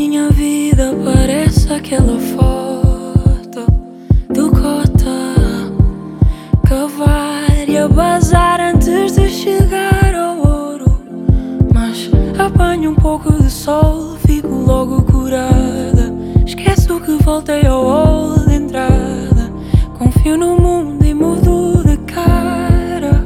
Minha vida parece aquela foto do cota, cavar e a bazar antes de chegar ao ouro. Mas apanho um pouco de sol, fico logo curada. Esqueço que voltei ao hall de entrada. Confio no mundo e mudo de cara.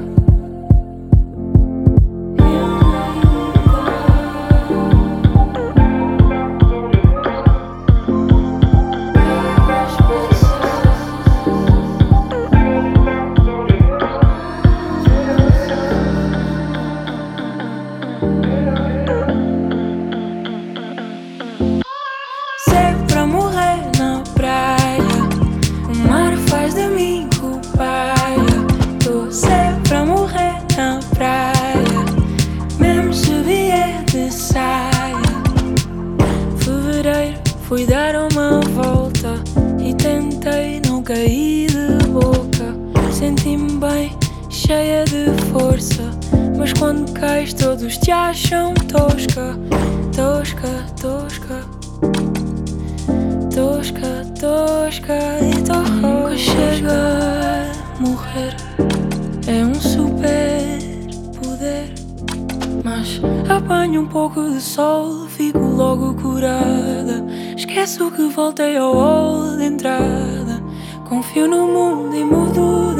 Cego pra morrer na praia, o mar faz de mim cobaia. Tô cego pra morrer na praia, mesmo se vier de saia. Fevereiro fui dar uma volta e tentei não cair de boca. Senti-me bem, cheia de força, mas quando cais todos te acham tosca. Tosca, tosca, tosca, tosca e tosca. Nunca chega a morrer, é um super poder. Mas apanho um pouco de sol, fico logo curada. Esqueço que voltei ao hall de entrada. Confio no mundo e mudo